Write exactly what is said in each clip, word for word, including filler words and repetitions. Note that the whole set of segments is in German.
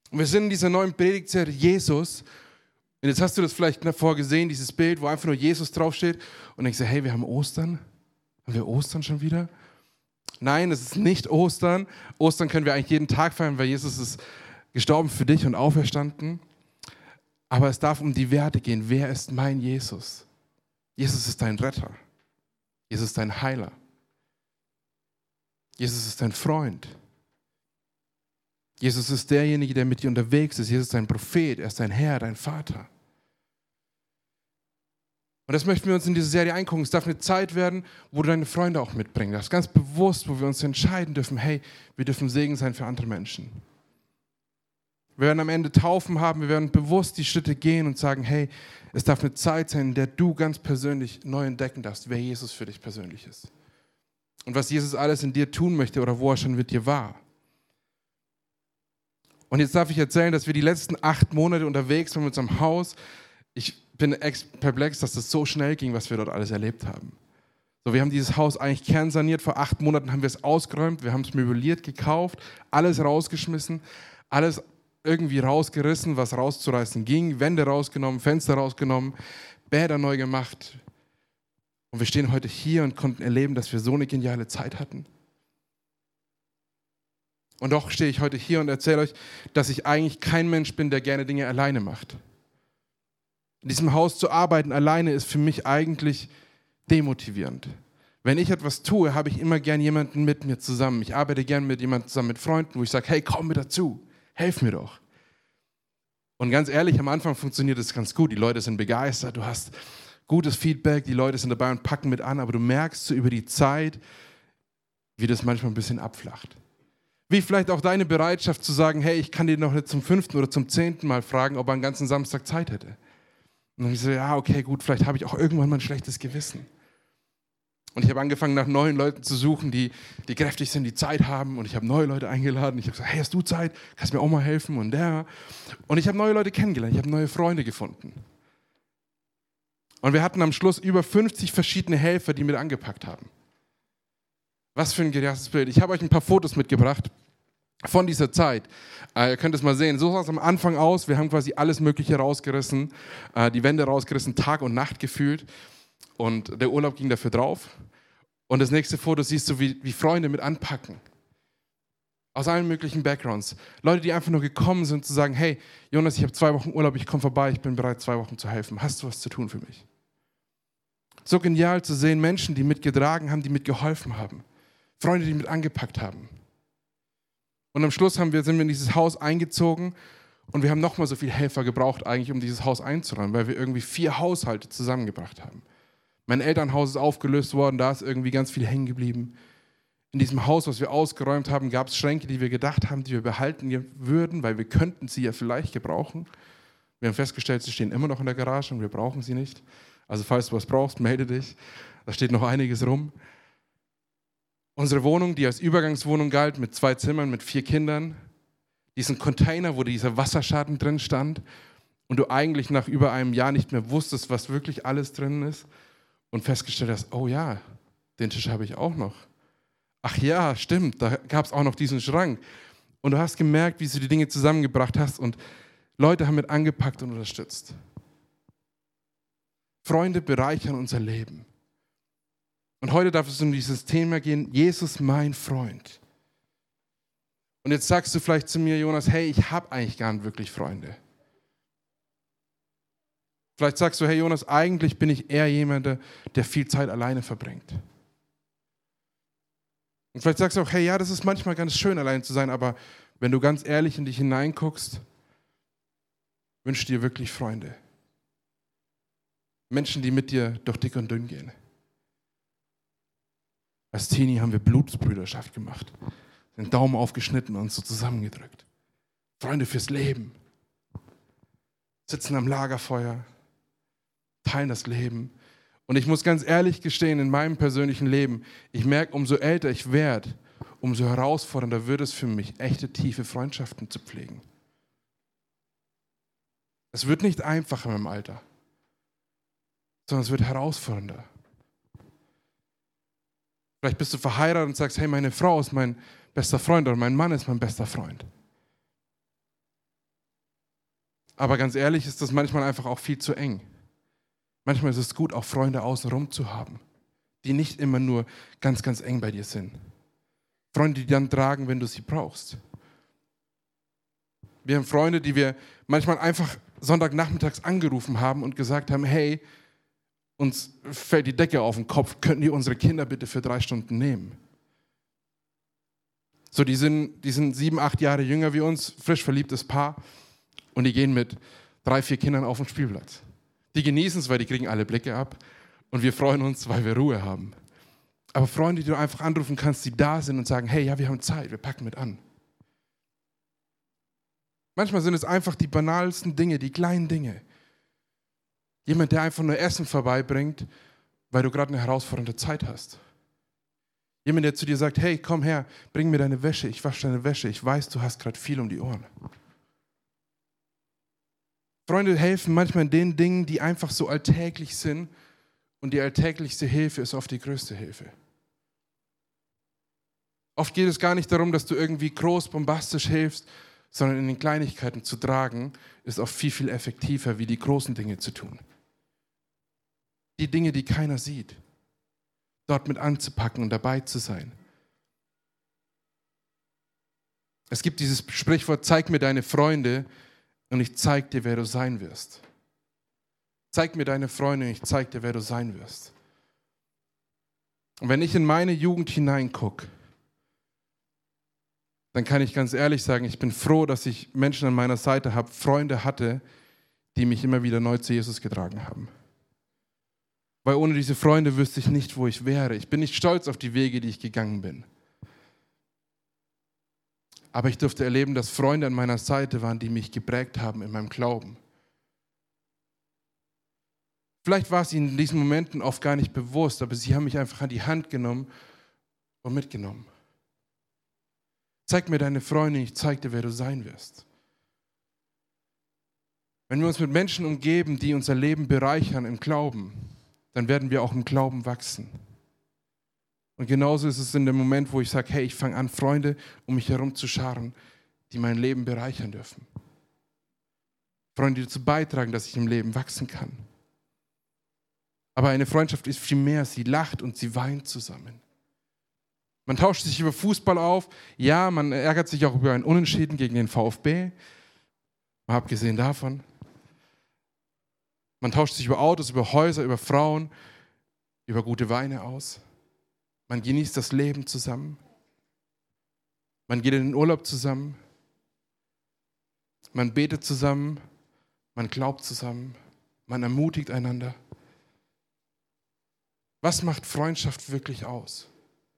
Und wir sind in dieser neuen Predigtserie Jesus. Und jetzt hast du das vielleicht davor gesehen, dieses Bild, wo einfach nur Jesus draufsteht. Und denkst du, hey, wir haben Ostern? Haben wir Ostern schon wieder? Nein, es ist nicht Ostern. Ostern können wir eigentlich jeden Tag feiern, weil Jesus ist gestorben für dich und auferstanden. Aber es darf um die Werte gehen. Wer ist mein Jesus? Jesus ist dein Retter. Jesus ist dein Heiler. Jesus ist dein Freund. Jesus ist derjenige, der mit dir unterwegs ist. Jesus ist dein Prophet, er ist dein Herr, dein Vater. Und das möchten wir uns in diese Serie eingucken. Es darf eine Zeit werden, wo du deine Freunde auch mitbringen darfst. Ganz bewusst, wo wir uns entscheiden dürfen, hey, wir dürfen Segen sein für andere Menschen. Wir werden am Ende Taufen haben, wir werden bewusst die Schritte gehen und sagen, hey, es darf eine Zeit sein, in der du ganz persönlich neu entdecken darfst, wer Jesus für dich persönlich ist. Und was Jesus alles in dir tun möchte oder wo er schon mit dir war. Und jetzt darf ich erzählen, dass wir die letzten acht Monate unterwegs waren mit unserem Haus. Ich bin perplex, dass das so schnell ging, was wir dort alles erlebt haben. So, wir haben dieses Haus eigentlich kernsaniert. Vor acht Monaten haben wir es ausgeräumt, wir haben es möbliert, gekauft, alles rausgeschmissen, alles irgendwie rausgerissen, was rauszureißen ging, Wände rausgenommen, Fenster rausgenommen, Bäder neu gemacht. Und wir stehen heute hier und konnten erleben, dass wir so eine geniale Zeit hatten. Und doch stehe ich heute hier und erzähle euch, dass ich eigentlich kein Mensch bin, der gerne Dinge alleine macht. In diesem Haus zu arbeiten alleine ist für mich eigentlich demotivierend. Wenn ich etwas tue, habe ich immer gern jemanden mit mir zusammen. Ich arbeite gern mit jemandem zusammen, mit Freunden, wo ich sage, hey, komm mir dazu, helf mir doch. Und ganz ehrlich, am Anfang funktioniert es ganz gut. Die Leute sind begeistert, du hast gutes Feedback, die Leute sind dabei und packen mit an, aber du merkst so über die Zeit, wie das manchmal ein bisschen abflacht. Wie vielleicht auch deine Bereitschaft zu sagen, hey, ich kann dir noch nicht zum fünften oder zum zehnten Mal fragen, ob er einen ganzen Samstag Zeit hätte. Und dann ich so, ja, okay, gut, vielleicht habe ich auch irgendwann mal ein schlechtes Gewissen. Und ich habe angefangen, nach neuen Leuten zu suchen, die, die kräftig sind, die Zeit haben. Und ich habe neue Leute eingeladen. Ich habe gesagt, hey, hast du Zeit? Kannst du mir auch mal helfen? Und der. Und ich habe neue Leute kennengelernt. Ich habe neue Freunde gefunden. Und wir hatten am Schluss über fünfzig verschiedene Helfer, die mit angepackt haben. Was für ein geniales Bild. Ich habe euch ein paar Fotos mitgebracht von dieser Zeit. Äh, ihr könnt es mal sehen. So sah es am Anfang aus. Wir haben quasi alles Mögliche rausgerissen, äh, die Wände rausgerissen, Tag und Nacht gefühlt. Und der Urlaub ging dafür drauf. Und das nächste Foto siehst du, wie, wie Freunde mit anpacken. Aus allen möglichen Backgrounds. Leute, die einfach nur gekommen sind, zu sagen, hey, Jonas, ich habe zwei Wochen Urlaub, ich komme vorbei, ich bin bereit, zwei Wochen zu helfen. Hast du was zu tun für mich? So genial zu sehen, Menschen, die mitgetragen haben, die mitgeholfen haben. Freunde, die mit angepackt haben. Und am Schluss haben wir, sind wir in dieses Haus eingezogen und wir haben nochmal so viele Helfer gebraucht, eigentlich, um dieses Haus einzuräumen, weil wir irgendwie vier Haushalte zusammengebracht haben. Mein Elternhaus ist aufgelöst worden, da ist irgendwie ganz viel hängen geblieben. In diesem Haus, was wir ausgeräumt haben, gab es Schränke, die wir gedacht haben, die wir behalten würden, weil wir könnten sie ja vielleicht gebrauchen. Wir haben festgestellt, sie stehen immer noch in der Garage und wir brauchen sie nicht. Also falls du was brauchst, melde dich. Da steht noch einiges rum. Unsere Wohnung, die als Übergangswohnung galt, mit zwei Zimmern, mit vier Kindern, diesen Container, wo dieser Wasserschaden drin stand und du eigentlich nach über einem Jahr nicht mehr wusstest, was wirklich alles drin ist und festgestellt hast, oh ja, den Tisch habe ich auch noch. Ach ja, stimmt, da gab es auch noch diesen Schrank. Und du hast gemerkt, wie du die Dinge zusammengebracht hast und Leute haben mit angepackt und unterstützt. Freunde bereichern unser Leben. Und heute darf es um dieses Thema gehen, Jesus, mein Freund. Und jetzt sagst du vielleicht zu mir, Jonas, hey, ich habe eigentlich gar nicht wirklich Freunde. Vielleicht sagst du, hey Jonas, eigentlich bin ich eher jemand, der viel Zeit alleine verbringt. Und vielleicht sagst du auch, hey, ja, das ist manchmal ganz schön, allein zu sein, aber wenn du ganz ehrlich in dich hineinguckst, wünsch dir wirklich Freunde. Menschen, die mit dir durch dick und dünn gehen. Als Teenie haben wir Blutsbrüderschaft gemacht, den Daumen aufgeschnitten und so zusammengedrückt. Freunde fürs Leben. Sitzen am Lagerfeuer, teilen das Leben. Und ich muss ganz ehrlich gestehen, in meinem persönlichen Leben, ich merke, umso älter ich werde, umso herausfordernder wird es für mich, echte, tiefe Freundschaften zu pflegen. Es wird nicht einfacher im Alter, sondern es wird herausfordernder. Vielleicht bist du verheiratet und sagst, hey, meine Frau ist mein bester Freund oder mein Mann ist mein bester Freund. Aber ganz ehrlich ist das manchmal einfach auch viel zu eng. Manchmal ist es gut, auch Freunde außenrum zu haben, die nicht immer nur ganz, ganz eng bei dir sind. Freunde, die dann tragen, wenn du sie brauchst. Wir haben Freunde, die wir manchmal einfach Sonntagnachmittags angerufen haben und gesagt haben, hey, uns fällt die Decke auf den Kopf, könnten die unsere Kinder bitte für drei Stunden nehmen? So, die sind, die sind sieben, acht Jahre jünger wie uns, frisch verliebtes Paar und die gehen mit drei, vier Kindern auf den Spielplatz. Die genießen es, weil die kriegen alle Blicke ab und wir freuen uns, weil wir Ruhe haben. Aber Freunde, die du einfach anrufen kannst, die da sind und sagen, hey, ja, wir haben Zeit, wir packen mit an. Manchmal sind es einfach die banalsten Dinge, die kleinen Dinge. Jemand, der einfach nur Essen vorbeibringt, weil du gerade eine herausfordernde Zeit hast. Jemand, der zu dir sagt, hey, komm her, bring mir deine Wäsche, ich wasche deine Wäsche, ich weiß, du hast gerade viel um die Ohren. Freunde helfen manchmal in den Dingen, die einfach so alltäglich sind und die alltäglichste Hilfe ist oft die größte Hilfe. Oft geht es gar nicht darum, dass du irgendwie groß, bombastisch hilfst, sondern in den Kleinigkeiten zu tragen, ist oft viel, viel effektiver, wie die großen Dinge zu tun. Die Dinge, die keiner sieht, dort mit anzupacken und dabei zu sein. Es gibt dieses Sprichwort, zeig mir deine Freunde und ich zeig dir, wer du sein wirst. Zeig mir deine Freunde und ich zeig dir, wer du sein wirst. Und wenn ich in meine Jugend hineingucke, dann kann ich ganz ehrlich sagen, ich bin froh, dass ich Menschen an meiner Seite habe, Freunde hatte, die mich immer wieder neu zu Jesus getragen haben. Weil ohne diese Freunde wüsste ich nicht, wo ich wäre. Ich bin nicht stolz auf die Wege, die ich gegangen bin. Aber ich durfte erleben, dass Freunde an meiner Seite waren, die mich geprägt haben in meinem Glauben. Vielleicht war es ihnen in diesen Momenten oft gar nicht bewusst, aber sie haben mich einfach an die Hand genommen und mitgenommen. Zeig mir deine Freunde, ich zeig dir, wer du sein wirst. Wenn wir uns mit Menschen umgeben, die unser Leben bereichern im Glauben, dann werden wir auch im Glauben wachsen. Und genauso ist es in dem Moment, wo ich sage, hey, ich fange an, Freunde um mich herum zu scharen, die mein Leben bereichern dürfen. Freunde, die dazu beitragen, dass ich im Leben wachsen kann. Aber eine Freundschaft ist viel mehr, sie lacht und sie weint zusammen. Man tauscht sich über Fußball auf, ja, man ärgert sich auch über ein Unentschieden gegen den VfB, mal abgesehen davon. Man tauscht sich über Autos, über Häuser, über Frauen, über gute Weine aus. Man genießt das Leben zusammen. Man geht in den Urlaub zusammen. Man betet zusammen. Man glaubt zusammen. Man ermutigt einander. Was macht Freundschaft wirklich aus?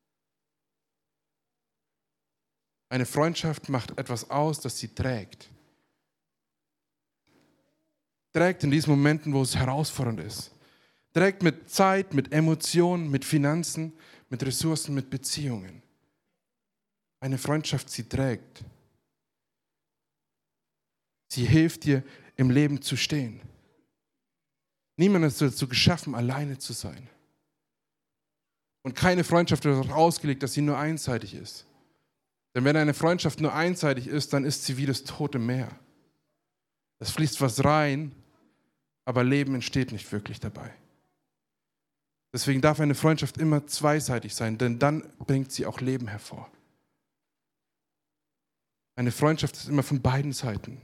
Eine Freundschaft macht etwas aus, das sie trägt. Trägt in diesen Momenten, wo es herausfordernd ist. Trägt mit Zeit, mit Emotionen, mit Finanzen, mit Ressourcen, mit Beziehungen. Eine Freundschaft, sie trägt. Sie hilft dir, im Leben zu stehen. Niemand ist dazu geschaffen, alleine zu sein. Und keine Freundschaft ist darauf ausgelegt, dass sie nur einseitig ist. Denn wenn eine Freundschaft nur einseitig ist, dann ist sie wie das Tote Meer. Es fließt was rein, aber Leben entsteht nicht wirklich dabei. Deswegen darf eine Freundschaft immer zweiseitig sein, denn dann bringt sie auch Leben hervor. Eine Freundschaft ist immer von beiden Seiten.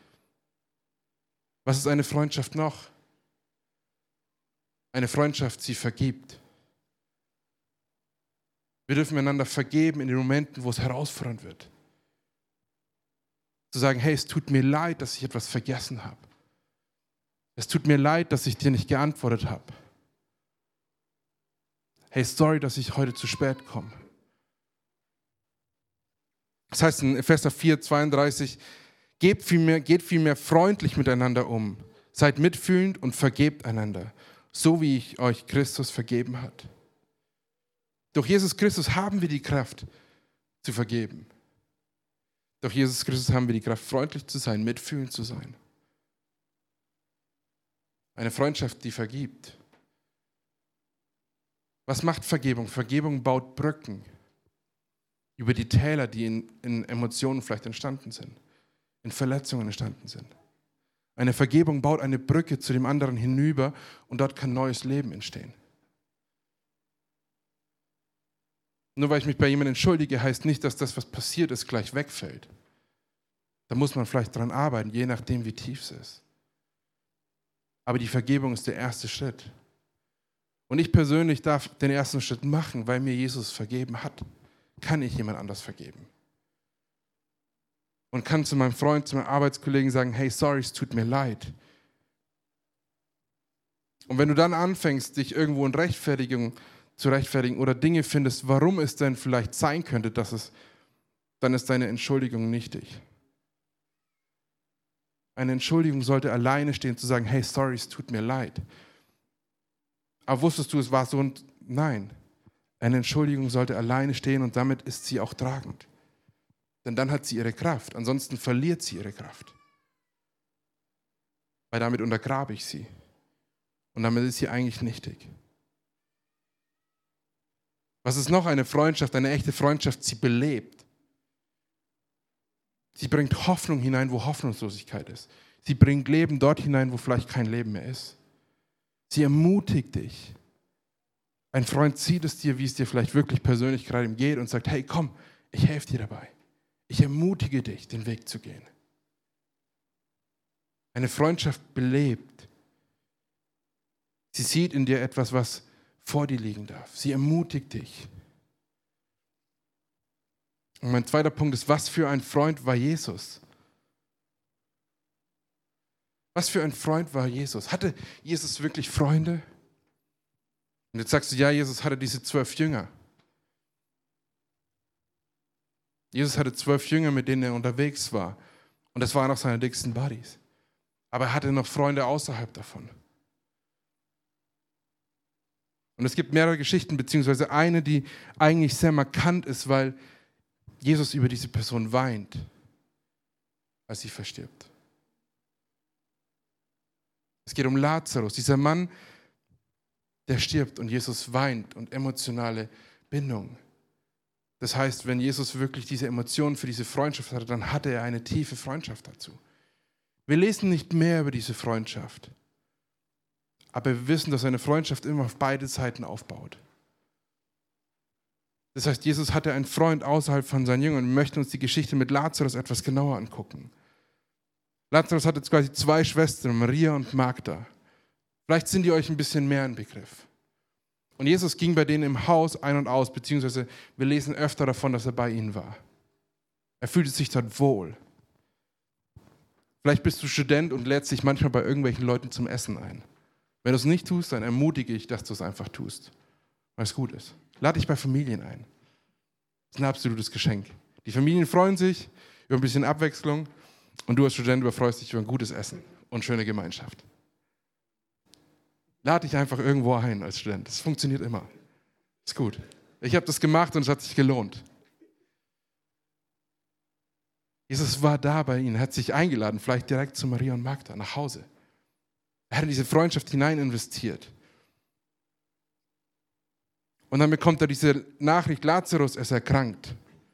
Was ist eine Freundschaft noch? Eine Freundschaft, sie vergibt. Wir dürfen einander vergeben in den Momenten, wo es herausfordernd wird. Zu sagen, hey, es tut mir leid, dass ich etwas vergessen habe. Es tut mir leid, dass ich dir nicht geantwortet habe. Hey, sorry, dass ich heute zu spät komme. Das heißt in Epheser vier, zweiunddreißig, geht vielmehr, geht vielmehr freundlich miteinander um. Seid mitfühlend und vergebt einander, so wie ich euch Christus vergeben hat. Durch Jesus Christus haben wir die Kraft zu vergeben. Durch Jesus Christus haben wir die Kraft, freundlich zu sein, mitfühlend zu sein. Eine Freundschaft, die vergibt. Was macht Vergebung? Vergebung baut Brücken über die Täler, die in, in Emotionen vielleicht entstanden sind, in Verletzungen entstanden sind. Eine Vergebung baut eine Brücke zu dem anderen hinüber und dort kann neues Leben entstehen. Nur weil ich mich bei jemandem entschuldige, heißt nicht, dass das, was passiert ist, gleich wegfällt. Da muss man vielleicht dran arbeiten, je nachdem, wie tief es ist. Aber die Vergebung ist der erste Schritt. Und ich persönlich darf den ersten Schritt machen, weil mir Jesus vergeben hat. Kann ich jemand anders vergeben? Und kann zu meinem Freund, zu meinem Arbeitskollegen sagen, hey, sorry, es tut mir leid. Und wenn du dann anfängst, dich irgendwo in Rechtfertigung zu rechtfertigen oder Dinge findest, warum es denn vielleicht sein könnte, dass es, dann ist deine Entschuldigung nichtig. Eine Entschuldigung sollte alleine stehen, zu sagen, hey, sorry, es tut mir leid. Aber wusstest du, es war so und nein. Eine Entschuldigung sollte alleine stehen und damit ist sie auch tragend. Denn dann hat sie ihre Kraft, ansonsten verliert sie ihre Kraft. Weil damit untergrabe ich sie. Und damit ist sie eigentlich nichtig. Was ist noch eine Freundschaft, eine echte Freundschaft? Sie belebt. Sie bringt Hoffnung hinein, wo Hoffnungslosigkeit ist. Sie bringt Leben dort hinein, wo vielleicht kein Leben mehr ist. Sie ermutigt dich. Ein Freund sieht es dir, wie es dir vielleicht wirklich persönlich gerade geht und sagt, hey, komm, ich helfe dir dabei. Ich ermutige dich, den Weg zu gehen. Eine Freundschaft belebt. Sie sieht in dir etwas, was vor dir liegen darf. Sie ermutigt dich. Und mein zweiter Punkt ist, was für ein Freund war Jesus? Was für ein Freund war Jesus? Hatte Jesus wirklich Freunde? Und jetzt sagst du, ja, Jesus hatte diese zwölf Jünger. Jesus hatte zwölf Jünger, mit denen er unterwegs war. Und das waren auch seine dicksten Buddies. Aber er hatte noch Freunde außerhalb davon. Und es gibt mehrere Geschichten, beziehungsweise eine, die eigentlich sehr markant ist, weil Jesus über diese Person weint, als sie verstirbt. Es geht um Lazarus, dieser Mann, der stirbt und Jesus weint und emotionale Bindung. Das heißt, wenn Jesus wirklich diese Emotionen für diese Freundschaft hatte, dann hatte er eine tiefe Freundschaft dazu. Wir lesen nicht mehr über diese Freundschaft, aber wir wissen, dass eine Freundschaft immer auf beide Seiten aufbaut. Das heißt, Jesus hatte einen Freund außerhalb von seinen Jüngern und wir möchten uns die Geschichte mit Lazarus etwas genauer angucken. Lazarus hatte quasi zwei Schwestern, Maria und Magda. Vielleicht sind die euch ein bisschen mehr ein Begriff. Und Jesus ging bei denen im Haus ein und aus, beziehungsweise wir lesen öfter davon, dass er bei ihnen war. Er fühlte sich dort wohl. Vielleicht bist du Student und lädst dich manchmal bei irgendwelchen Leuten zum Essen ein. Wenn du es nicht tust, dann ermutige ich, dass du es einfach tust, weil es gut ist. Lade dich bei Familien ein. Das ist ein absolutes Geschenk. Die Familien freuen sich über ein bisschen Abwechslung und du als Student überfreust dich über ein gutes Essen und schöne Gemeinschaft. Lade dich einfach irgendwo ein als Student. Das funktioniert immer. Ist gut. Ich habe das gemacht und es hat sich gelohnt. Jesus war da bei ihnen, hat sich eingeladen, vielleicht direkt zu Maria und Magda nach Hause. Er hat in diese Freundschaft hinein investiert. Und dann bekommt er diese Nachricht, Lazarus ist erkrankt.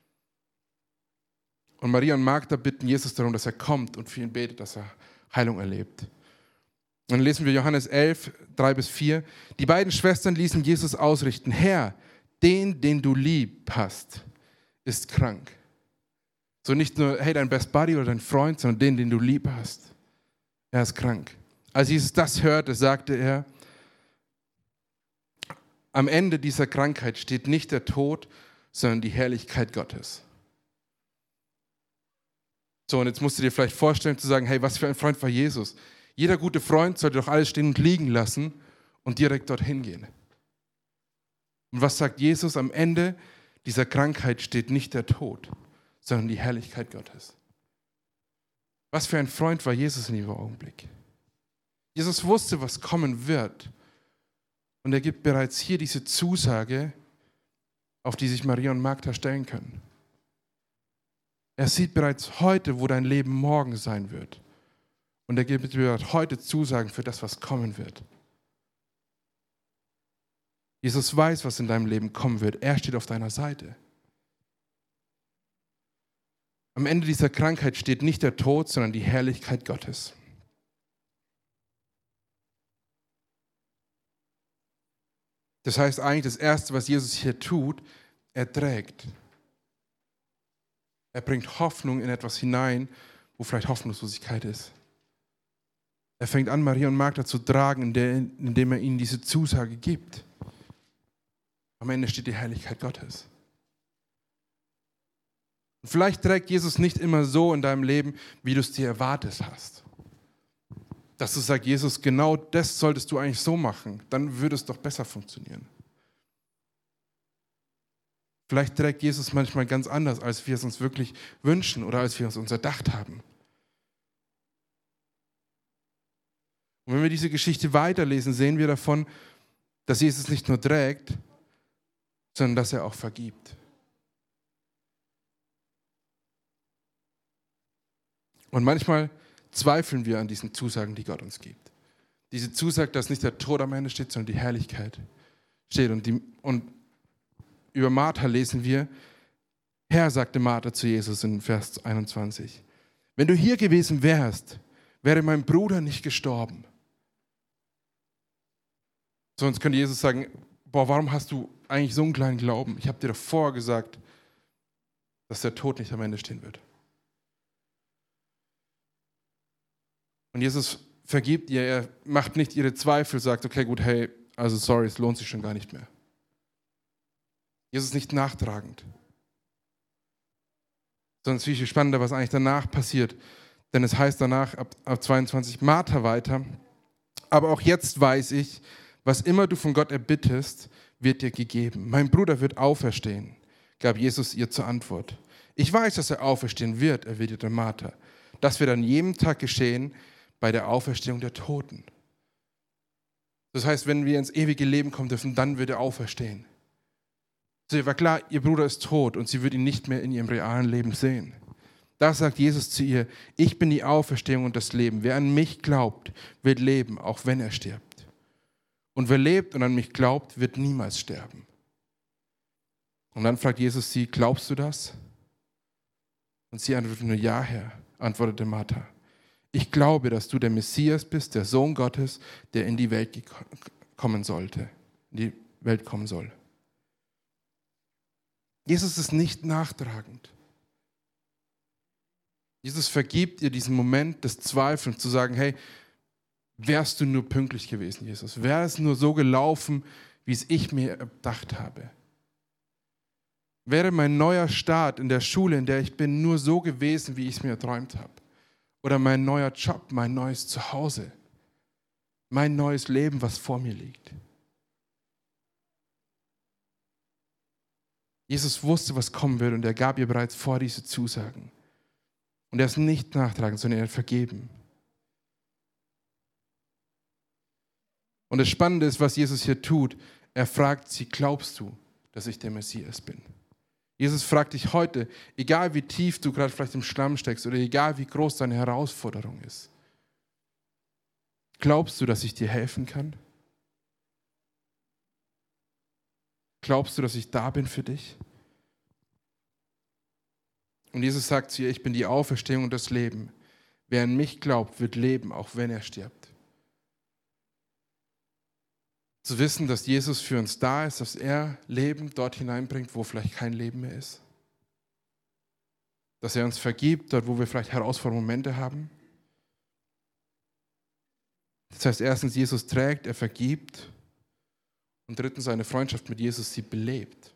Und Maria und Magda bitten Jesus darum, dass er kommt und für ihn betet, dass er Heilung erlebt. Und dann lesen wir Johannes elf, drei bis vier. Die beiden Schwestern ließen Jesus ausrichten, Herr, den, den du lieb hast, ist krank. So nicht nur, hey, dein Best Buddy oder dein Freund, sondern den, den du lieb hast. Er ist krank. Als Jesus das hörte, sagte er, am Ende dieser Krankheit steht nicht der Tod, sondern die Herrlichkeit Gottes. So, und jetzt musst du dir vielleicht vorstellen, zu sagen, hey, was für ein Freund war Jesus? Jeder gute Freund sollte doch alles stehen und liegen lassen und direkt dorthin gehen. Und was sagt Jesus? Am Ende dieser Krankheit steht nicht der Tod, sondern die Herrlichkeit Gottes. Was für ein Freund war Jesus in diesem Augenblick? Jesus wusste, was kommen wird. Und er gibt bereits hier diese Zusage, auf die sich Maria und Magda stellen können. Er sieht bereits heute, wo dein Leben morgen sein wird. Und er gibt dir heute Zusagen für das, was kommen wird. Jesus weiß, was in deinem Leben kommen wird. Er steht auf deiner Seite. Am Ende dieser Krankheit steht nicht der Tod, sondern die Herrlichkeit Gottes. Das heißt eigentlich, das Erste, was Jesus hier tut, er trägt. Er bringt Hoffnung in etwas hinein, wo vielleicht Hoffnungslosigkeit ist. Er fängt an, Maria und Magda zu tragen, indem er ihnen diese Zusage gibt. Am Ende steht die Herrlichkeit Gottes. Und vielleicht trägt Jesus nicht immer so in deinem Leben, wie du es dir erwartet hast. Dass du sagst, Jesus, genau das solltest du eigentlich so machen, dann würde es doch besser funktionieren. Vielleicht trägt Jesus manchmal ganz anders, als wir es uns wirklich wünschen oder als wir es uns erdacht haben. Und wenn wir diese Geschichte weiterlesen, sehen wir davon, dass Jesus nicht nur trägt, sondern dass er auch vergibt. Und manchmal zweifeln wir an diesen Zusagen, die Gott uns gibt. Diese Zusage, dass nicht der Tod am Ende steht, sondern die Herrlichkeit steht. Und, die, und über Martha lesen wir, Herr, sagte Martha zu Jesus in Vers einundzwanzig, wenn du hier gewesen wärst, wäre mein Bruder nicht gestorben. Sonst könnte Jesus sagen, boah, warum hast du eigentlich so einen kleinen Glauben? Ich habe dir doch vorher gesagt, dass der Tod nicht am Ende stehen wird. Und Jesus vergibt ihr, er macht nicht ihre Zweifel, sagt, okay, gut, hey, also sorry, es lohnt sich schon gar nicht mehr. Jesus ist nicht nachtragend. Sondern es ist viel spannender, was eigentlich danach passiert. Denn es heißt danach, ab, ab zweiundzwanzig, Martha weiter, aber auch jetzt weiß ich, was immer du von Gott erbittest, wird dir gegeben. Mein Bruder wird auferstehen, gab Jesus ihr zur Antwort. Ich weiß, dass er auferstehen wird, erwiderte Martha. Das wird an jedem Tag geschehen bei der Auferstehung der Toten. Das heißt, wenn wir ins ewige Leben kommen dürfen, dann wird er auferstehen. So, war klar, ihr Bruder ist tot und sie wird ihn nicht mehr in ihrem realen Leben sehen. Da sagt Jesus zu ihr, ich bin die Auferstehung und das Leben. Wer an mich glaubt, wird leben, auch wenn er stirbt. Und wer lebt und an mich glaubt, wird niemals sterben. Und dann fragt Jesus sie, glaubst du das? Und sie antwortet nur, ja, Herr, antwortete Martha. Ich glaube, dass du der Messias bist, der Sohn Gottes, der in die Welt kommen sollte, in die Welt kommen soll. Jesus ist nicht nachtragend. Jesus vergibt ihr diesen Moment des Zweifelns, zu sagen, hey, wärst du nur pünktlich gewesen, Jesus? Wäre es nur so gelaufen, wie es ich mir erdacht habe? Wäre mein neuer Start in der Schule, in der ich bin, nur so gewesen, wie ich es mir erträumt habe? Oder mein neuer Job, mein neues Zuhause, mein neues Leben, was vor mir liegt? Jesus wusste, was kommen würde und er gab ihr bereits vor diese Zusagen. Und er ist nicht nachtragend, sondern er hat vergeben. Und das Spannende ist, was Jesus hier tut. Er fragt sie, glaubst du, dass ich der Messias bin? Jesus fragt dich heute, egal wie tief du gerade vielleicht im Schlamm steckst oder egal wie groß deine Herausforderung ist, glaubst du, dass ich dir helfen kann? Glaubst du, dass ich da bin für dich? Und Jesus sagt zu ihr, ich bin die Auferstehung und das Leben. Wer an mich glaubt, wird leben, auch wenn er stirbt. Zu wissen, dass Jesus für uns da ist, dass er Leben dort hineinbringt, wo vielleicht kein Leben mehr ist. Dass er uns vergibt, dort wo wir vielleicht herausfordernde Momente haben. Das heißt, erstens, Jesus trägt, er vergibt. Und drittens, seine Freundschaft mit Jesus, sie belebt.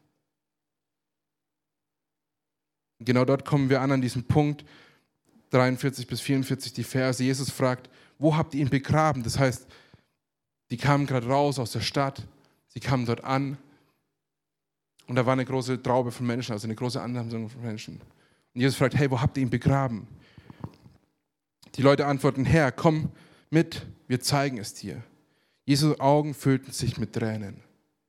Genau dort kommen wir an, an diesen Punkt, dreiundvierzig bis vierundvierzig, die Verse. Jesus fragt, wo habt ihr ihn begraben? Das heißt, die kamen gerade raus aus der Stadt, sie kamen dort an und da war eine große Traube von Menschen, also eine große Ansammlung von Menschen. Und Jesus fragt, hey, wo habt ihr ihn begraben? Die Leute antworten, Herr, komm mit, wir zeigen es dir. Jesu Augen füllten sich mit Tränen.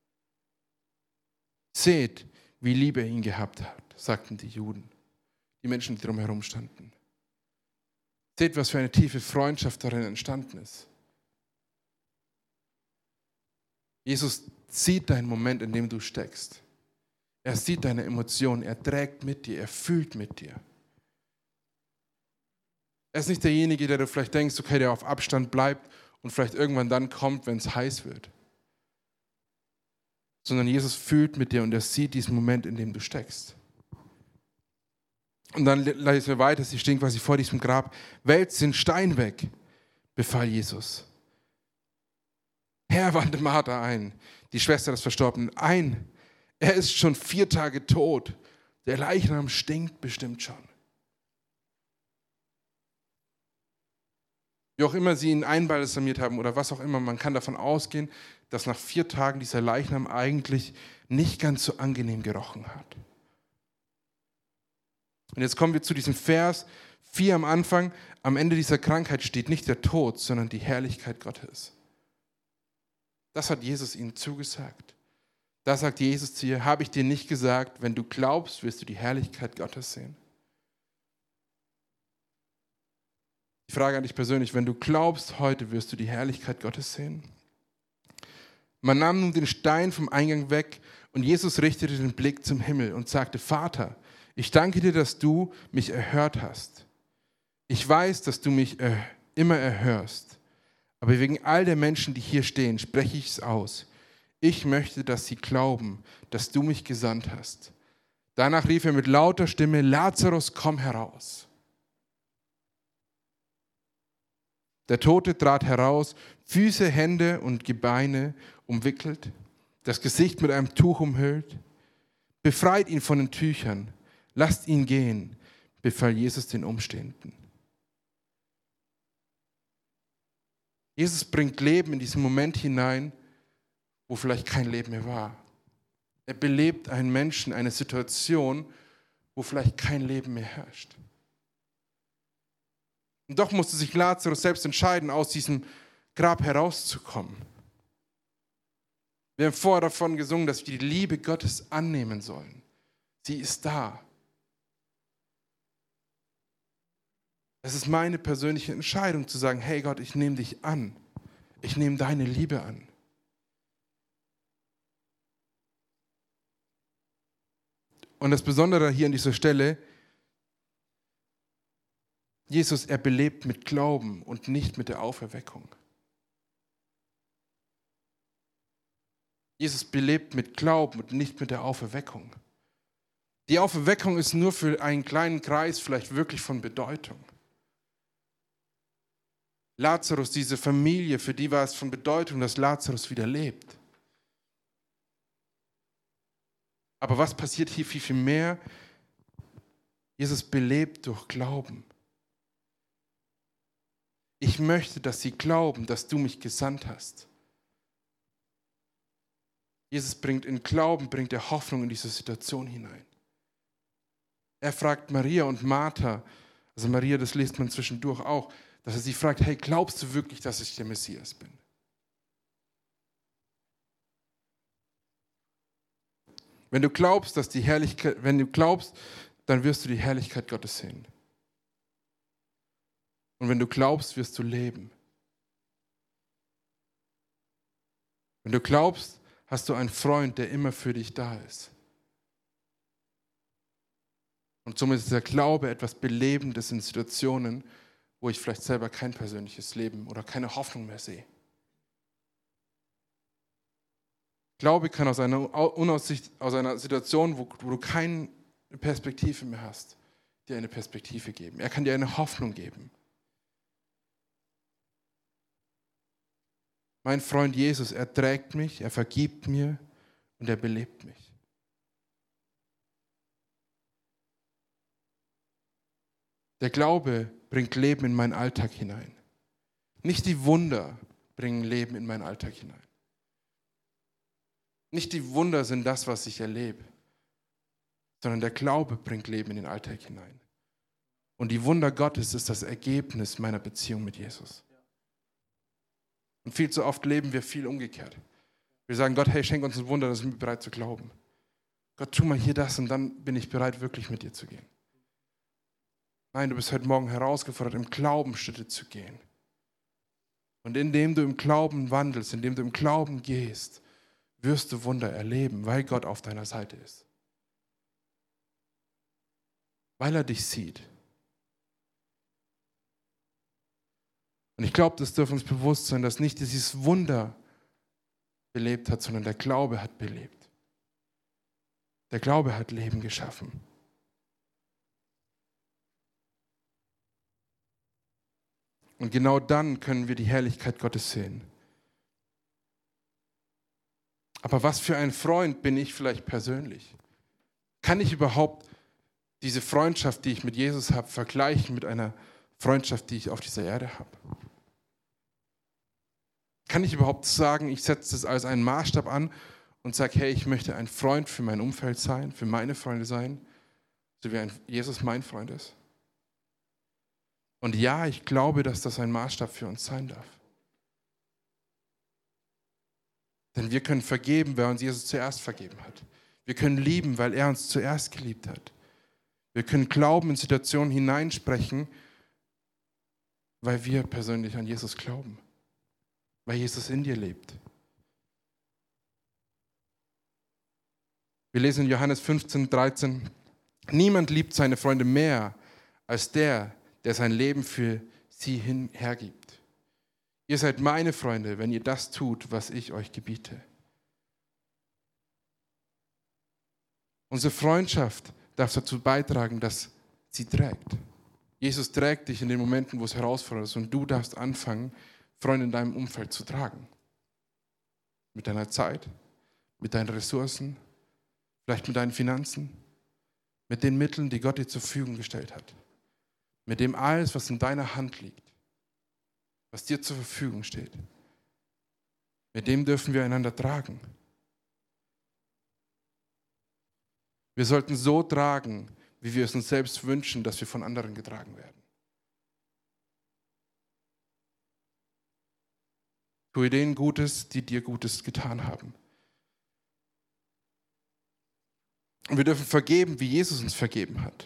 Seht, wie lieb er ihn gehabt hat, sagten die Juden, die Menschen, die drumherum standen. Seht, was für eine tiefe Freundschaft darin entstanden ist. Jesus sieht deinen Moment, in dem du steckst. Er sieht deine Emotionen, er trägt mit dir, er fühlt mit dir. Er ist nicht derjenige, der du vielleicht denkst, okay, der auf Abstand bleibt und vielleicht irgendwann dann kommt, wenn es heiß wird. sondern Jesus fühlt mit dir und er sieht diesen Moment, in dem du steckst. Und dann lesen wir weiter, sie stehen quasi vor diesem Grab. Wälzt den Stein weg, befahl Jesus. Herr, wandte Martha ein, die Schwester des Verstorbenen, ein. Er ist schon vier Tage tot. Der Leichnam stinkt bestimmt schon. Wie auch immer sie ihn einbalsamiert haben oder was auch immer, man kann davon ausgehen, dass nach vier Tagen dieser Leichnam eigentlich nicht ganz so angenehm gerochen hat. Und jetzt kommen wir zu diesem Vers vier am Anfang. Am Ende dieser Krankheit steht nicht der Tod, sondern die Herrlichkeit Gottes. Das hat Jesus ihnen zugesagt. Da sagt Jesus zu ihr, habe ich dir nicht gesagt, wenn du glaubst, wirst du die Herrlichkeit Gottes sehen. Die Frage an dich persönlich, wenn du glaubst, heute wirst du die Herrlichkeit Gottes sehen. Man nahm nun den Stein vom Eingang weg und Jesus richtete den Blick zum Himmel und sagte, Vater, ich danke dir, dass du mich erhört hast. Ich weiß, dass du mich er- immer erhörst. Aber wegen all der Menschen, die hier stehen, spreche ich es aus. Ich möchte, dass sie glauben, dass du mich gesandt hast. Danach rief er mit lauter Stimme, Lazarus, komm heraus. Der Tote trat heraus, Füße, Hände und Gebeine umwickelt, das Gesicht mit einem Tuch umhüllt. Befreit ihn von den Tüchern, lasst ihn gehen, befahl Jesus den Umstehenden. Jesus bringt Leben in diesen Moment hinein, wo vielleicht kein Leben mehr war. Er belebt einen Menschen, eine Situation, wo vielleicht kein Leben mehr herrscht. Und doch musste sich Lazarus selbst entscheiden, aus diesem Grab herauszukommen. Wir haben vorher davon gesungen, dass wir die Liebe Gottes annehmen sollen. Sie ist da. Es ist meine persönliche Entscheidung zu sagen, hey Gott, ich nehme dich an. Ich nehme deine Liebe an. Und das Besondere hier an dieser Stelle, Jesus, er belebt mit Glauben und nicht mit der Auferweckung. Jesus belebt mit Glauben und nicht mit der Auferweckung. Die Auferweckung ist nur für einen kleinen Kreis vielleicht wirklich von Bedeutung. Lazarus, diese Familie, für die war es von Bedeutung, dass Lazarus wieder lebt. Aber was passiert hier viel, viel mehr? Jesus belebt durch Glauben. Ich möchte, dass sie glauben, dass du mich gesandt hast. Jesus bringt in Glauben, bringt er Hoffnung in diese Situation hinein. Er fragt Maria und Martha, also Maria, das liest man zwischendurch auch, dass er sie fragt, hey, glaubst du wirklich, dass ich der Messias bin? Wenn du glaubst, dass die Herrlichkeit, wenn du glaubst, dann wirst du die Herrlichkeit Gottes sehen. Und wenn du glaubst, wirst du leben. Wenn du glaubst, hast du einen Freund, der immer für dich da ist. Und somit ist der Glaube etwas Belebendes in Situationen, wo ich vielleicht selber kein persönliches Leben oder keine Hoffnung mehr sehe. Glaube kann aus einer Unaussicht, aus einer Situation, wo, wo du keine Perspektive mehr hast, dir eine Perspektive geben. Er kann dir eine Hoffnung geben. Mein Freund Jesus, er trägt mich, er vergibt mir und er belebt mich. Der Glaube bringt Leben in meinen Alltag hinein. Nicht die Wunder bringen Leben in meinen Alltag hinein. Nicht die Wunder sind das, was ich erlebe, sondern der Glaube bringt Leben in den Alltag hinein. Und die Wunder Gottes ist das Ergebnis meiner Beziehung mit Jesus. Und viel zu oft leben wir viel umgekehrt. Wir sagen, Gott, hey, schenk uns ein Wunder, dann sind wir bereit zu glauben. Gott, tu mal hier das und dann bin ich bereit, wirklich mit dir zu gehen. Nein, du bist heute Morgen herausgefordert, im Glauben Schritte zu gehen. Und indem du im Glauben wandelst, indem du im Glauben gehst, wirst du Wunder erleben, weil Gott auf deiner Seite ist. Weil er dich sieht. Und ich glaube, das dürfen uns bewusst sein, dass nicht dieses Wunder belebt hat, sondern der Glaube hat belebt. Der Glaube hat Leben geschaffen. Und genau dann können wir die Herrlichkeit Gottes sehen. Aber was für ein Freund bin ich vielleicht persönlich? Kann ich überhaupt diese Freundschaft, die ich mit Jesus habe, vergleichen mit einer Freundschaft, die ich auf dieser Erde habe? Kann ich überhaupt sagen, ich setze das als einen Maßstab an und sage, hey, ich möchte ein Freund für mein Umfeld sein, für meine Freunde sein, so wie ein Jesus mein Freund ist? Und ja, ich glaube, dass das ein Maßstab für uns sein darf. Denn wir können vergeben, weil uns Jesus zuerst vergeben hat. Wir können lieben, weil er uns zuerst geliebt hat. Wir können Glauben in Situationen hineinsprechen, weil wir persönlich an Jesus glauben. Weil Jesus in dir lebt. Wir lesen in Johannes fünfzehn, dreizehn, niemand liebt seine Freunde mehr als der, der sein Leben für sie hin hergibt. Ihr seid meine Freunde, wenn ihr das tut, was ich euch gebiete. Unsere Freundschaft darf dazu beitragen, dass sie trägt. Jesus trägt dich in den Momenten, wo es herausfordernd ist, und du darfst anfangen, Freunde in deinem Umfeld zu tragen. Mit deiner Zeit, mit deinen Ressourcen, vielleicht mit deinen Finanzen, mit den Mitteln, die Gott dir zur Verfügung gestellt hat. Mit dem alles, was in deiner Hand liegt, was dir zur Verfügung steht. Mit dem dürfen wir einander tragen. Wir sollten so tragen, wie wir es uns selbst wünschen, dass wir von anderen getragen werden. Tue denen Gutes, die dir Gutes getan haben. Und wir dürfen vergeben, wie Jesus uns vergeben hat.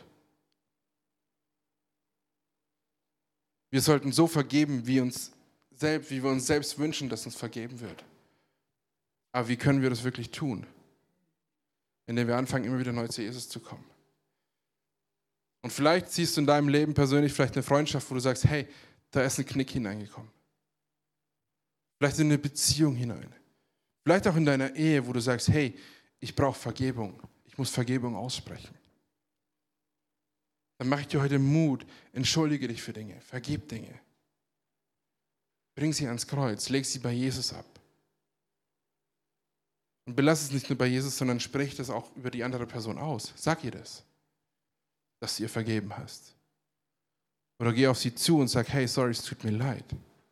Wir sollten so vergeben, wie, uns selbst, wie wir uns selbst wünschen, dass uns vergeben wird. Aber wie können wir das wirklich tun? Indem wir anfangen, immer wieder neu zu Jesus zu kommen. Und vielleicht siehst du in deinem Leben persönlich vielleicht eine Freundschaft, wo du sagst, hey, da ist ein Knick hineingekommen. Vielleicht in eine Beziehung hinein. Vielleicht auch in deiner Ehe, wo du sagst, hey, ich brauche Vergebung. Ich muss Vergebung aussprechen. Dann mache ich dir heute Mut, entschuldige dich für Dinge, vergib Dinge. Bring sie ans Kreuz, leg sie bei Jesus ab. Und belass es nicht nur bei Jesus, sondern sprich das auch über die andere Person aus. Sag ihr das, dass du ihr vergeben hast. Oder geh auf sie zu und sag, hey, sorry, es tut mir leid.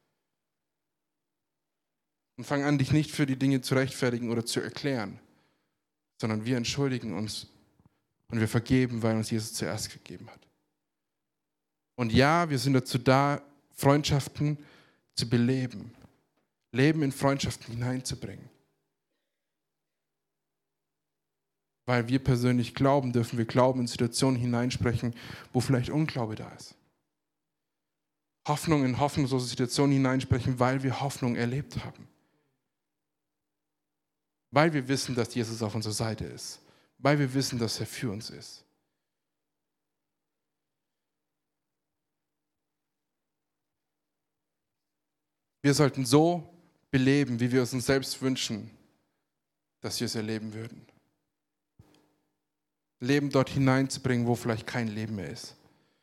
Und fang an, dich nicht für die Dinge zu rechtfertigen oder zu erklären, sondern wir entschuldigen uns und wir vergeben, weil uns Jesus zuerst gegeben hat. Und ja, wir sind dazu da, Freundschaften zu beleben, Leben in Freundschaften hineinzubringen. Weil wir persönlich glauben, dürfen wir Glauben in Situationen hineinsprechen, wo vielleicht Unglaube da ist. Hoffnung in hoffnungslose Situationen hineinsprechen, weil wir Hoffnung erlebt haben. Weil wir wissen, dass Jesus auf unserer Seite ist. Weil wir wissen, dass er für uns ist. Wir sollten so beleben, wie wir es uns selbst wünschen, dass wir es erleben würden. Leben dort hineinzubringen, wo vielleicht kein Leben mehr ist.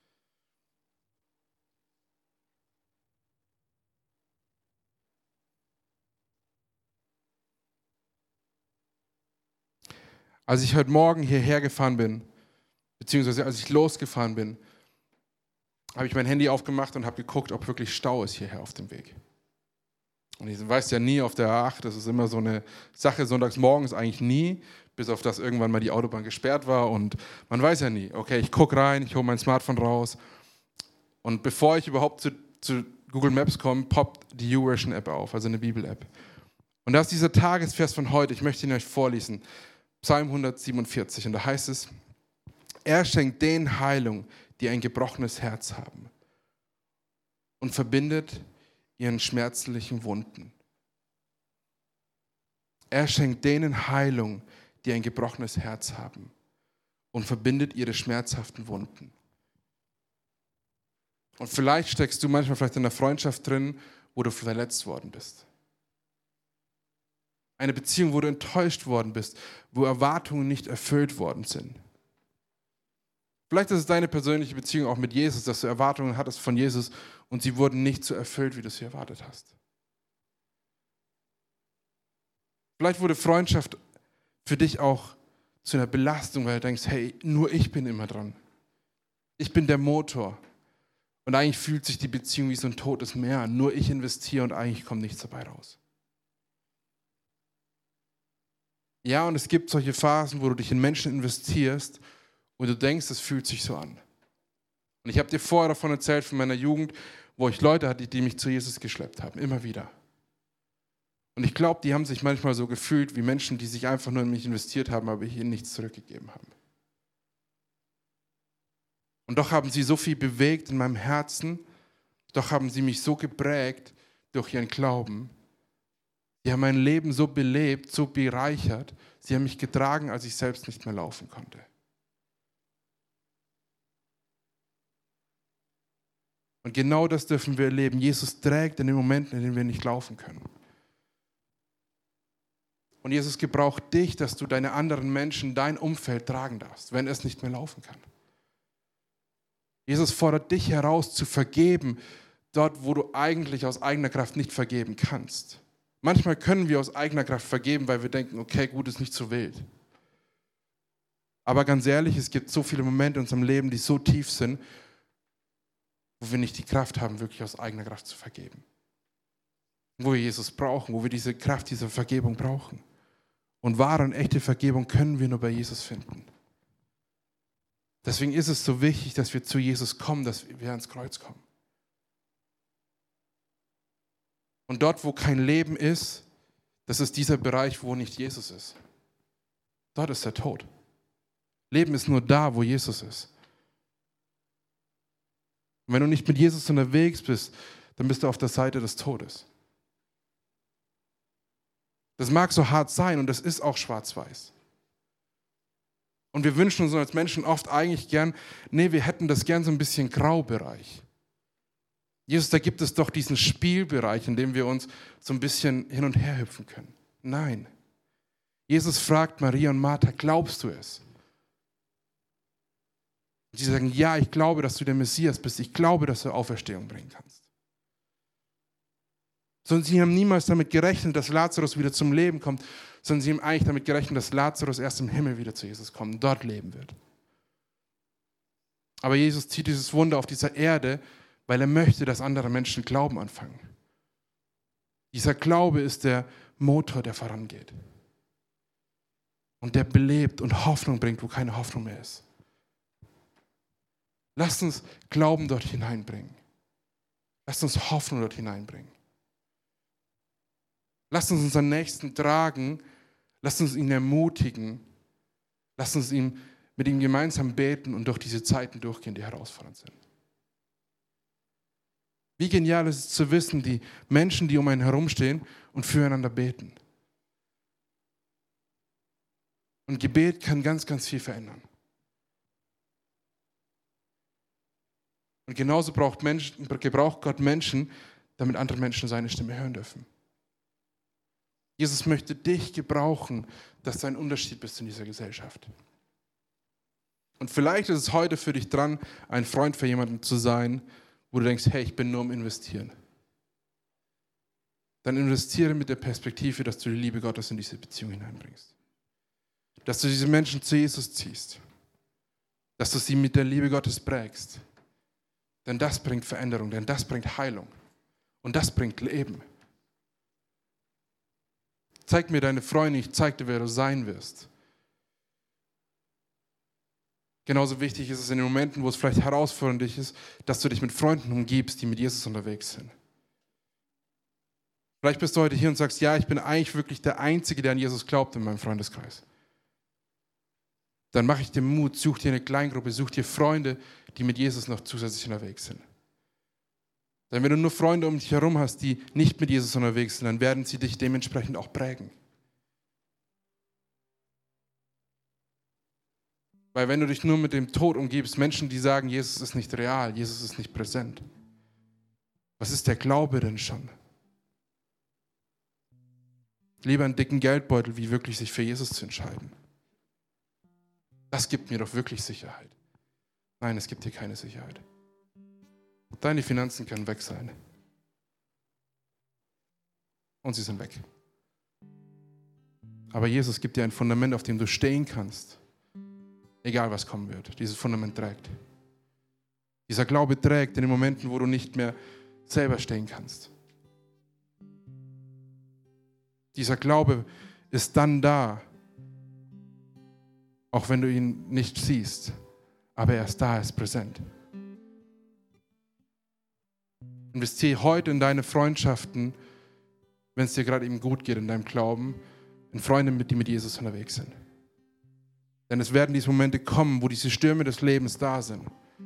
Als ich heute Morgen hierher gefahren bin, beziehungsweise als ich losgefahren bin, habe ich mein Handy aufgemacht und habe geguckt, ob wirklich Stau ist hierher auf dem Weg. Und ich weiß ja nie auf der A acht, das ist immer so eine Sache, sonntags morgens eigentlich nie, bis auf das irgendwann mal die Autobahn gesperrt war und man weiß ja nie. Okay, ich gucke rein, ich hole mein Smartphone raus und bevor ich überhaupt zu, zu Google Maps komme, poppt die YouVersion-App auf, also eine Bibel-App. Und da ist dieser Tagesvers von heute, ich möchte ihn euch vorlesen, Psalm hundertsiebenundvierzig, und da heißt es, er schenkt denen Heilung, die ein gebrochenes Herz haben und verbindet ihren schmerzlichen Wunden. Er schenkt denen Heilung, die ein gebrochenes Herz haben und verbindet ihre schmerzhaften Wunden. Und vielleicht steckst du manchmal vielleicht in einer Freundschaft drin, wo du verletzt worden bist. Eine Beziehung, wo du enttäuscht worden bist, wo Erwartungen nicht erfüllt worden sind. Vielleicht ist es deine persönliche Beziehung auch mit Jesus, dass du Erwartungen hattest von Jesus und sie wurden nicht so erfüllt, wie du sie erwartet hast. Vielleicht wurde Freundschaft für dich auch zu einer Belastung, weil du denkst, hey, nur ich bin immer dran. Ich bin der Motor. Und eigentlich fühlt sich die Beziehung wie so ein totes Meer an. Nur ich investiere und eigentlich kommt nichts dabei raus. Ja, und es gibt solche Phasen, wo du dich in Menschen investierst und du denkst, es fühlt sich so an. Und ich habe dir vorher davon erzählt, von meiner Jugend, wo ich Leute hatte, die mich zu Jesus geschleppt haben, immer wieder. Und ich glaube, die haben sich manchmal so gefühlt wie Menschen, die sich einfach nur in mich investiert haben, aber ich ihnen nichts zurückgegeben habe. Und doch haben sie so viel bewegt in meinem Herzen, doch haben sie mich so geprägt durch ihren Glauben. Sie haben mein Leben so belebt, so bereichert. Sie haben mich getragen, als ich selbst nicht mehr laufen konnte. Und genau das dürfen wir erleben. Jesus trägt in den Momenten, in denen wir nicht laufen können. Und Jesus gebraucht dich, dass du deine anderen Menschen, dein Umfeld tragen darfst, wenn es nicht mehr laufen kann. Jesus fordert dich heraus, zu vergeben, dort, wo du eigentlich aus eigener Kraft nicht vergeben kannst. Manchmal können wir aus eigener Kraft vergeben, weil wir denken, okay, gut, ist nicht so wild. Aber ganz ehrlich, es gibt so viele Momente in unserem Leben, die so tief sind, wo wir nicht die Kraft haben, wirklich aus eigener Kraft zu vergeben. Wo wir Jesus brauchen, wo wir diese Kraft, diese Vergebung brauchen. Und wahre und echte Vergebung können wir nur bei Jesus finden. Deswegen ist es so wichtig, dass wir zu Jesus kommen, dass wir ans Kreuz kommen. Und dort, wo kein Leben ist, das ist dieser Bereich, wo nicht Jesus ist. Dort ist der Tod. Leben ist nur da, wo Jesus ist. Und wenn du nicht mit Jesus unterwegs bist, dann bist du auf der Seite des Todes. Das mag so hart sein und das ist auch schwarz-weiß. Und wir wünschen uns als Menschen oft eigentlich gern, nee, wir hätten das gern so ein bisschen Graubereich. Jesus, da gibt es doch diesen Spielbereich, in dem wir uns so ein bisschen hin und her hüpfen können. Nein. Jesus fragt Maria und Martha, glaubst du es? Und sie sagen, ja, ich glaube, dass du der Messias bist. Ich glaube, dass du Auferstehung bringen kannst. Sondern sie haben niemals damit gerechnet, dass Lazarus wieder zum Leben kommt, sondern sie haben eigentlich damit gerechnet, dass Lazarus erst im Himmel wieder zu Jesus kommt und dort leben wird. Aber Jesus zieht dieses Wunder auf dieser Erde, weil er möchte, dass andere Menschen Glauben anfangen. Dieser Glaube ist der Motor, der vorangeht. Und der belebt und Hoffnung bringt, wo keine Hoffnung mehr ist. Lasst uns Glauben dort hineinbringen. Lasst uns Hoffnung dort hineinbringen. Lasst uns unseren Nächsten tragen. Lasst uns ihn ermutigen. Lasst uns ihm, mit ihm gemeinsam beten und durch diese Zeiten durchgehen, die herausfordernd sind. Wie genial ist es zu wissen, die Menschen, die um einen herumstehen und füreinander beten. Und Gebet kann ganz, ganz viel verändern. Und genauso braucht, Menschen, gebraucht Gott Menschen, damit andere Menschen seine Stimme hören dürfen. Jesus möchte dich gebrauchen, dass du ein Unterschied bist in dieser Gesellschaft. Und vielleicht ist es heute für dich dran, ein Freund für jemanden zu sein, wo du denkst, hey, ich bin nur am Investieren. Dann investiere mit der Perspektive, dass du die Liebe Gottes in diese Beziehung hineinbringst. Dass du diese Menschen zu Jesus ziehst. Dass du sie mit der Liebe Gottes prägst. Denn das bringt Veränderung, denn das bringt Heilung. Und das bringt Leben. Zeig mir deine Freunde, ich zeig dir, wer du sein wirst. Genauso wichtig ist es in den Momenten, wo es vielleicht herausfordernd ist, dass du dich mit Freunden umgibst, die mit Jesus unterwegs sind. Vielleicht bist du heute hier und sagst, ja, ich bin eigentlich wirklich der Einzige, der an Jesus glaubt in meinem Freundeskreis. Dann mache ich dir Mut, such dir eine Kleingruppe, such dir Freunde, die mit Jesus noch zusätzlich unterwegs sind. Denn wenn du nur Freunde um dich herum hast, die nicht mit Jesus unterwegs sind, dann werden sie dich dementsprechend auch prägen. Weil wenn du dich nur mit dem Tod umgibst, Menschen, die sagen, Jesus ist nicht real, Jesus ist nicht präsent. Was ist der Glaube denn schon? Lieber einen dicken Geldbeutel, wie wirklich sich für Jesus zu entscheiden. Das gibt mir doch wirklich Sicherheit. Nein, es gibt dir keine Sicherheit. Deine Finanzen können weg sein. Und sie sind weg. Aber Jesus gibt dir ein Fundament, auf dem du stehen kannst. Egal, was kommen wird. Dieses Fundament trägt. Dieser Glaube trägt in den Momenten, wo du nicht mehr selber stehen kannst. Dieser Glaube ist dann da, auch wenn du ihn nicht siehst. Aber er ist da, er ist präsent. Investiere heute in deine Freundschaften, wenn es dir gerade eben gut geht in deinem Glauben, in Freunde, die mit Jesus unterwegs sind. Denn es werden diese Momente kommen, wo diese Stürme des Lebens da sind.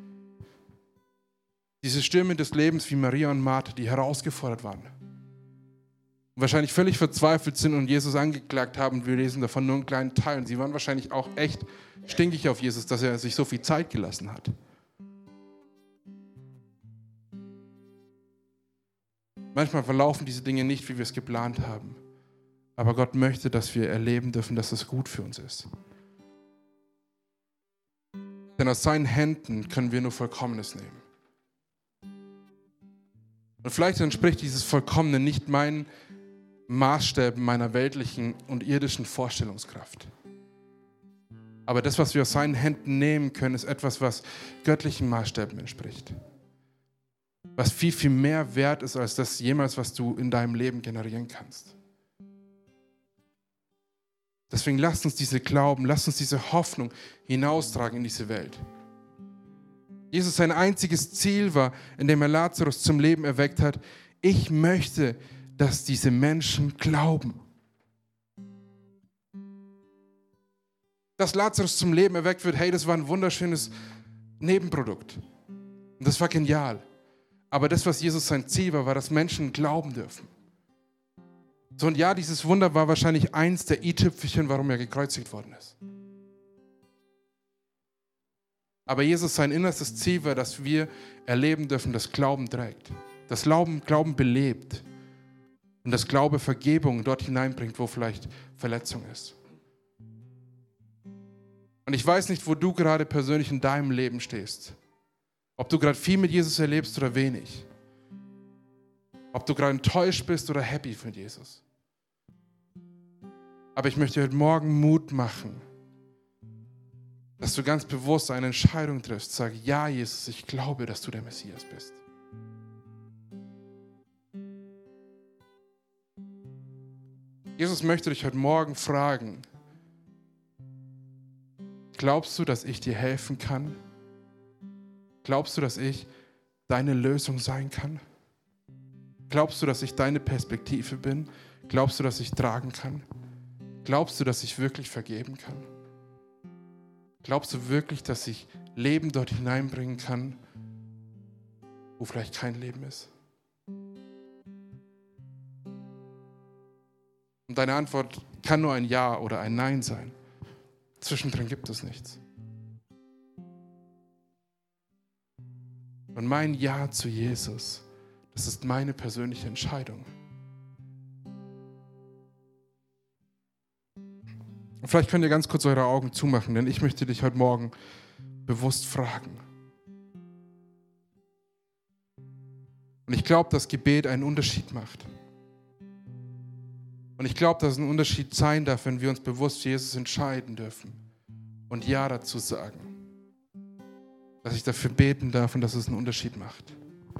Diese Stürme des Lebens wie Maria und Martha, die herausgefordert waren. Und wahrscheinlich völlig verzweifelt sind und Jesus angeklagt haben. Wir lesen davon nur einen kleinen Teil. Und sie waren wahrscheinlich auch echt stinkig auf Jesus, dass er sich so viel Zeit gelassen hat. Manchmal verlaufen diese Dinge nicht, wie wir es geplant haben. Aber Gott möchte, dass wir erleben dürfen, dass es gut für uns ist. Denn aus seinen Händen können wir nur Vollkommenes nehmen. Und vielleicht entspricht dieses Vollkommene nicht meinen Maßstäben meiner weltlichen und irdischen Vorstellungskraft. Aber das, was wir aus seinen Händen nehmen können, ist etwas, was göttlichen Maßstäben entspricht. Was viel, viel mehr wert ist, als das jemals, was du in deinem Leben generieren kannst. Deswegen lasst uns diese Glauben, lasst uns diese Hoffnung hinaustragen in diese Welt. Jesus, sein einziges Ziel war, indem er Lazarus zum Leben erweckt hat, ich möchte, dass diese Menschen glauben. Dass Lazarus zum Leben erweckt wird, hey, das war ein wunderschönes Nebenprodukt. Und das war genial. Aber das, was Jesus sein Ziel war, war, dass Menschen glauben dürfen. So, und ja, dieses Wunder war wahrscheinlich eins der i-Tüpfelchen, warum er gekreuzigt worden ist. Aber Jesus, sein innerstes Ziel war, dass wir erleben dürfen, dass Glauben trägt. Dass Glauben, Glauben belebt. Und dass Glaube Vergebung dort hineinbringt, wo vielleicht Verletzung ist. Und ich weiß nicht, wo du gerade persönlich in deinem Leben stehst. Ob du gerade viel mit Jesus erlebst oder wenig. Ob du gerade enttäuscht bist oder happy mit Jesus. Aber ich möchte heute Morgen Mut machen, dass du ganz bewusst eine Entscheidung triffst. Sag, ja, Jesus, ich glaube, dass du der Messias bist. Jesus möchte dich heute Morgen fragen, glaubst du, dass ich dir helfen kann? Glaubst du, dass ich deine Lösung sein kann? Glaubst du, dass ich deine Perspektive bin? Glaubst du, dass ich tragen kann? Glaubst du, dass ich wirklich vergeben kann? Glaubst du wirklich, dass ich Leben dort hineinbringen kann, wo vielleicht kein Leben ist? Und deine Antwort kann nur ein Ja oder ein Nein sein. Zwischendrin gibt es nichts. Und mein Ja zu Jesus, das ist meine persönliche Entscheidung. Und vielleicht könnt ihr ganz kurz eure Augen zumachen, denn ich möchte dich heute Morgen bewusst fragen. Und ich glaube, dass Gebet einen Unterschied macht. Und ich glaube, dass es ein Unterschied sein darf, wenn wir uns bewusst für Jesus entscheiden dürfen und Ja dazu sagen. Dass ich dafür beten darf und dass es einen Unterschied macht.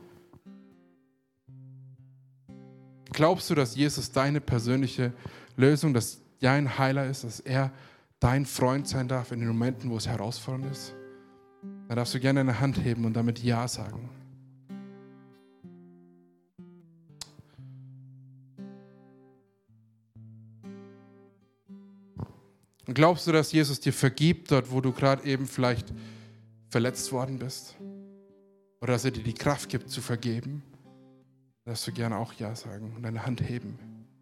Glaubst du, dass Jesus deine persönliche Lösung, dass dein Heiler ist, dass er dein Freund sein darf in den Momenten, wo es herausfordernd ist? Dann darfst du gerne deine Hand heben und damit Ja sagen. Und glaubst du, dass Jesus dir vergibt, dort wo du gerade eben vielleicht verletzt worden bist? Oder dass er dir die Kraft gibt, zu vergeben? Dann darfst du gerne auch Ja sagen und deine Hand heben.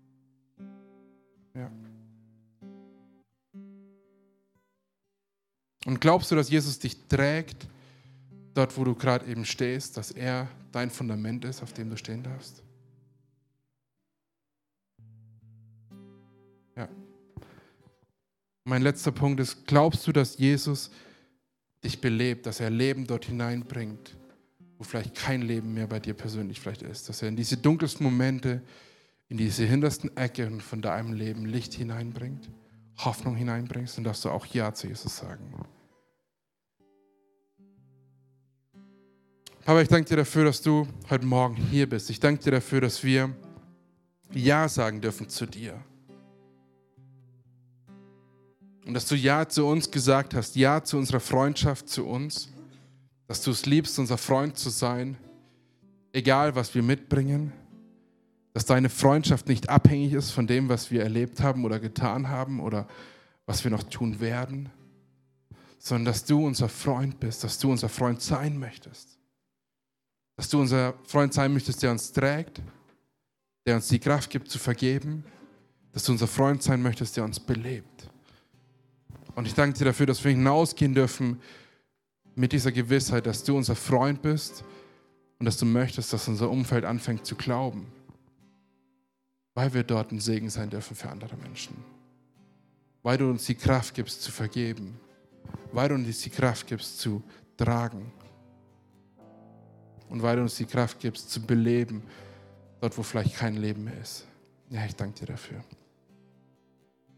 Ja. Und glaubst du, dass Jesus dich trägt, dort wo du gerade eben stehst, dass er dein Fundament ist, auf dem du stehen darfst? Ja. Mein letzter Punkt ist, glaubst du, dass Jesus dich belebt, dass er Leben dort hineinbringt, wo vielleicht kein Leben mehr bei dir persönlich vielleicht ist, dass er in diese dunkelsten Momente, in diese hintersten Ecken von deinem Leben Licht hineinbringt, Hoffnung hineinbringst, und darfst du auch Ja zu Jesus sagen. Papa, ich danke dir dafür, dass du heute Morgen hier bist. Ich danke dir dafür, dass wir Ja sagen dürfen zu dir. Und dass du Ja zu uns gesagt hast, Ja zu unserer Freundschaft zu uns, dass du es liebst, unser Freund zu sein, egal was wir mitbringen, dass deine Freundschaft nicht abhängig ist von dem, was wir erlebt haben oder getan haben oder was wir noch tun werden, sondern dass du unser Freund bist, dass du unser Freund sein möchtest. Dass du unser Freund sein möchtest, der uns trägt, der uns die Kraft gibt zu vergeben, dass du unser Freund sein möchtest, der uns belebt. Und ich danke dir dafür, dass wir hinausgehen dürfen mit dieser Gewissheit, dass du unser Freund bist und dass du möchtest, dass unser Umfeld anfängt zu glauben, weil wir dort ein Segen sein dürfen für andere Menschen. Weil du uns die Kraft gibst zu vergeben, weil du uns die Kraft gibst zu tragen und weil du uns die Kraft gibst zu beleben, dort wo vielleicht kein Leben mehr ist. Ja, ich danke dir dafür.